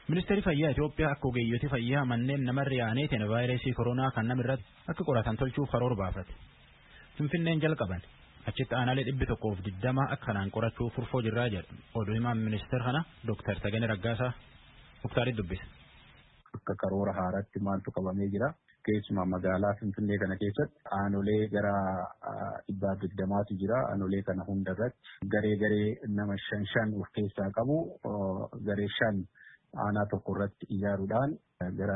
Ministeerri fayyaa Itoophiyaa akka ogeeyyotii fayyaa manneen namarra yaa'aniitiin vaayirasii koronaa kan namirratti akka qoratan tolchuuf karoora baafate. Finfinneen jalqaban achitti aanaalee 120 akkanaan qorachuuf furfoo jirraa jedha. Oduu himaan ministeera kana Dr. Taganee Raggaasaa Muktaarii dubbise. Akka karoora haaraatti maaltu qabamee jira? Keessumaa magaalaa Finfinnee kana keessatti aanolee gara 120tu jira. Aanolee kana hundarratti garee nama 5 of keessaa qabu garee 5 aanaa tokko irratti ijaaruudhaan gara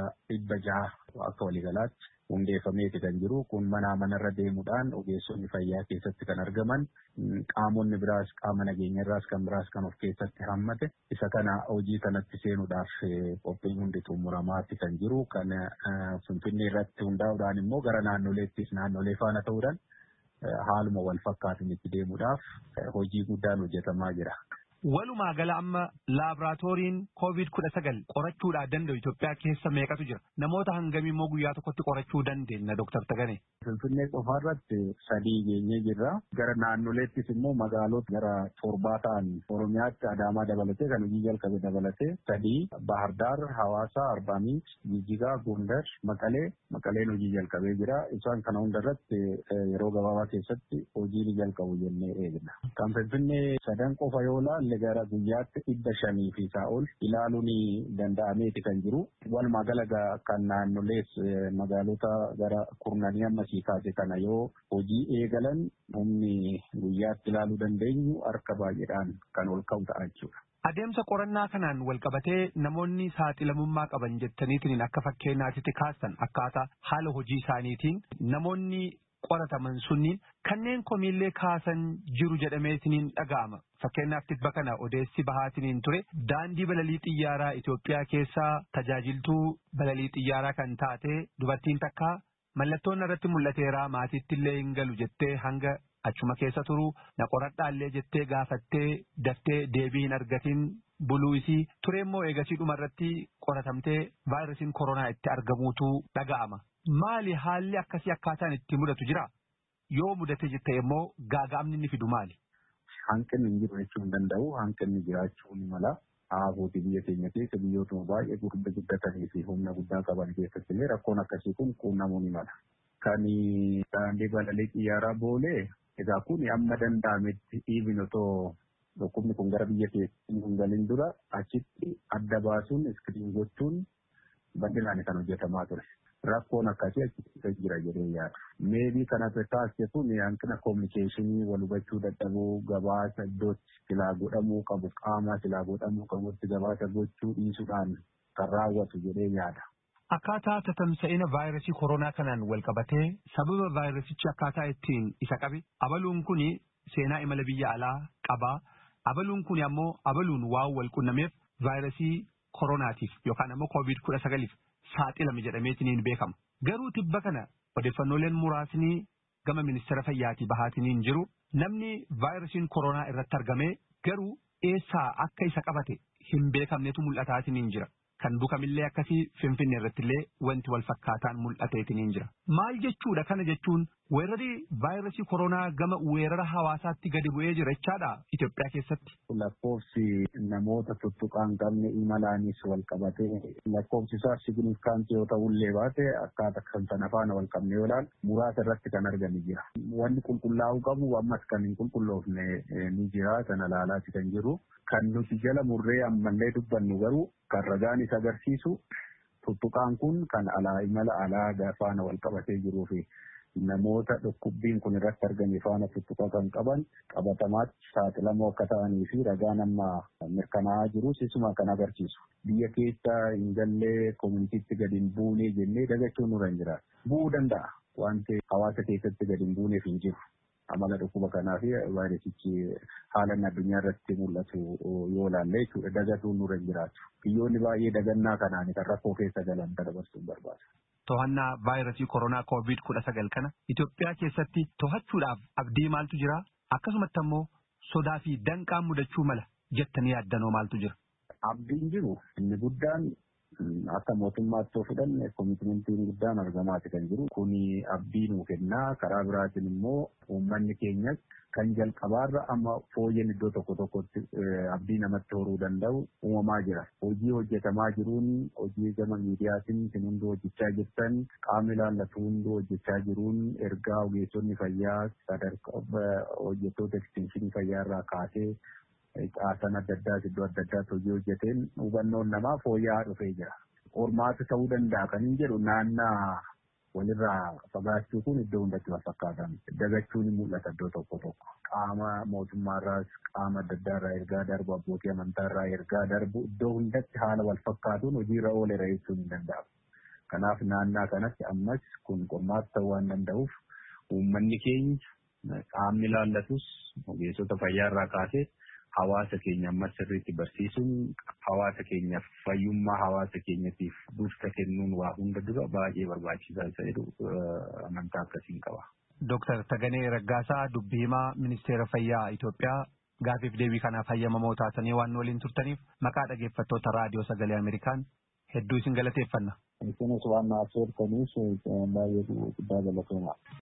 600 akka waliigalaatti hundeeffameeti kan jiru. Kun manarra deemuudhaan ogeessonni fayyaa keessatti kan argaman qaamonni biraas qaama nageenyarraas kan biraas kan of keessatti hammate isa kana hojii kanatti seenuudhaaf qophiin hundi xumuramaatti kan jiru. Kan Finfinnee irratti hundaa'uudhaan immoo gara naannolee faana ta'uudhaan haaluma wal fakkaatuun itti deemuudhaaf hojii guddaan hojjetamaa jira. Walumaa gala amma laaboraatooriin COVID-19 qorachuudhaa danda'u Itoophiyaa keessa meeqatu jira? Namoota hangamii immoo guyyaa tokkotti qorachuu dandeenya Dr. Taganee? Finfinnee qofa irratti 3 geenyee jirra. Gara naannoleettis immoo magaalota gara 7 ta'an Oromiyaatti Adaamaa dabalatee kan hojii jalqabe dabalatee 3 Bahar Dar, Hawaasa, Arbaa Minch, Jijjigaa, Gondar, Maqaleen hojii jalqabee jira. Isaan kana hundarratti yeroo gabaabaa keessatti hojii ni jalqabu jennee eegna. Kan Finfinnee 3 qofa yoo ilaalle gara guyyaatti 500 fi isaa ol ilaaluun danda'ameeti kan jiru. Walumaa gala kan naannolees magaalota gara 10 amma siikaase kana yoo hojii eegalan humni guyyaatti ilaaluu dandeenyu harka baay'eedhaan kan ol ka'u ta'a jechuudha. Adeemsa qorannaa kanaan wal qabatee namoonni saaxilamummaa qaban jettaniitiin akka fakkeenyaatti kaastan akkaataa haala hojii isaaniitiin namoonni qorataman sunniin kanneen komiillee kaasan jiru jedhameetiin dhaga'ama. Fakkeenyaaf tibba kana odeessi bahaatiniin ture daandii balalii xiyyaaraa Itoophiyaa keessaa tajaajiltuu balalii xiyyaaraa kan taate dubartiin takka mallattoon irratti mul'ateeraa maatiitti illee hin galu jettee hanga achuma keessa turu na qoradhaallee jettee gaafattee daftee deebii hin argatin buluu isii ture immoo eegasii dhumarratti qoratamtee vaayirasiin koronaa itti argamuutu dhaga'ama. Maali haalli akkasii akkaataan itti mudatu jira? Yoo mudate jettee immoo gaaga'amni inni fidu maali? Hanqinni hin jiru jechuu hin danda'u. Hanqinni jiraachuu ni mala. Aafooti biyya keenya keessa biyyootuma baay'ee guddatanii fi humna guddaa qaban keessatti illee rakkoon akkasii kun quunnamuu ni mala. Kan daandii balalii xiyyaaraa boolee egaa kun amma danda'ametti dhiibin otoo dhukkubni kun gara biyya keessatti hin galin dura achitti adda baasuun iskiriin gochuun bal'inaan kan hojjetamaa ture. Rakkoon akkasii achitti jira jedhee yaada. Meebii kanatti taasisuun hanqina koominikeeshinii wal hubachuu dadhabuu gabaasa iddootti silaa godhamuu qabu qaama silaa godhamuu qabutti gabaasa gochuu dhiisuudhaan kan raawwatu jedhee yaada. Akkaataa tatamsa'ina vaayirasii koronaa kanaan wal qabatee sababa vaayirasichi akkaataa ittiin isa qabe abaluun kun seenaa imala biyya alaa qabaa. Abaluun kun ammoo abaluun waan wal qunnameef vaayirasii koronaatiif yookaan ammoo COVID-19 saaxilame jedhameetiniin beekama. Garuu tibba kana odeeffannooleen muraasni gama ministeera fayyaatii bahaatiniin jiru namni vaayirasiin koronaa irratti argame garuu eessaa akka isa qabate hin beekamnetu mul'ataatiniin jira. Kan bukamillee akkasii Finfinnee irratti illee wanti wal fakkaataan mul'ateetiniin jira. Maal jechuudha kana jechuun weerarri vaayirasii koronaa gama weerara hawaasaatti gadi bu'ee jira jechaadha Itoophiyaa keessatti. Lakkoofsi namoota tuttuqaa hin qabne imalaanis wal qabatee lakkoofsi isaa signifiikaantii yoo ta'ullee baate akkaataa kan sana faana wal qabne yoo ilaalu muraasa irratti kan argame jira. Wanni qulqullaa'uu qabu ammas kan hin qulqulloofne ni jira sana ilaalaati kan jiru. Kan nuti jala murree ammallee dubbannu garuu kan ragaan isa agarsiisu tuttuqaan kun kan imala alaa faana wal qabatee jiruu fi namoota dhukkubbiin kun irratti argame faana tuttuqa kan qaban qabatamaatti saaxilamoo akka ta'anii fi ragaan amma mirkanaa'aa jiru sisuma kan agarsiisu. Biyya keessa hin gallee koominitiitti gadi hin buunee jennee dagachuun nurra hin jiraatu. Bu'uu danda'a wanti hawaasa keessatti gadi hin buuneef hin jiru. Amala dhukkuba kanaa fi vaayirasichi haala addunyaa irratti mul'atu yoo ilaalle jechuudha dagatuun nurra hin jiraatu. Biyyoonni baay'ee dagannaa kanaan kan rakkoo keessa galan dabarsuun barbaada. To'annaa vaayirasii koronaa COVID-19 kana Itoophiyaa keessatti to'achuudhaaf abdii maaltu jira? Akkasumatti ammoo sodaa fi danqaan mudachuu mala jettanii yaaddanoo maaltu jira? Abdiin jiru inni guddaan akka mootummaatti yoo fudhanne koomitimentiin guddaan argamaati kan jiru. Kuni abdii nuu kennaa karaa biraatiin immoo uummanni keenyas kan jalqabaarra amma fooyyeen iddoo tokko tokkotti abdii namatti horuu danda'u uumamaa jira. Hojii hojjetamaa jiruun hojii gama miidiyaatiin isin hundi hojjechaa jirtan qaamni ilaallatu hundi hojjechaa jiruun ergaa ogeessonni fayyaa sadarkaa hojjettoota ekstenshinii fayyaa irraa kaasee caasan adda addaa iddoo adda addaatti hojii hojjeteen hubannoon namaa fooyya'aa dhufee jira. Qormaata ta'uu danda'a kan hin jedhu naannaa walirraa fagaachuu kun iddoo hundatti wal fakkaatan dagachuun mul'ata iddoo tokko tokko qaama mootummaarraas qaama adda addaarraa ergaa darbu abbootii amantaarraa ergaa darbu iddoo hundatti haala wal fakkaatuun hojiirra ooleera jechuun hin danda'amu. Kanaaf naannaa kanatti ammas kun qormaata ta'uu waan danda'uuf uummanni keenya qaamni ilaallatus ogeessota fayyaarraa kaasee hawaasa keenya ammas sirriitti barsiisuun hawaasa keenyaaf fayyummaa hawaasa keenyatiif dursa kennuun waa hunda dura baay'ee barbaachisaa isa jedhu amantaa akkasiin qaba. Dooktar Taganee Raggaasaa dubbii himaa Ministeera Fayyaa Itoophiyaa gaafiif deebii kanaaf hayyamamoo taasanii waan waliin turtaniif maqaa dhaggeeffattoota raadiyoo sagalee Ameerikaan hedduu isin galateeffanna. Isinis waan naaf seertaniif baay'ee guddaa galatoomaa.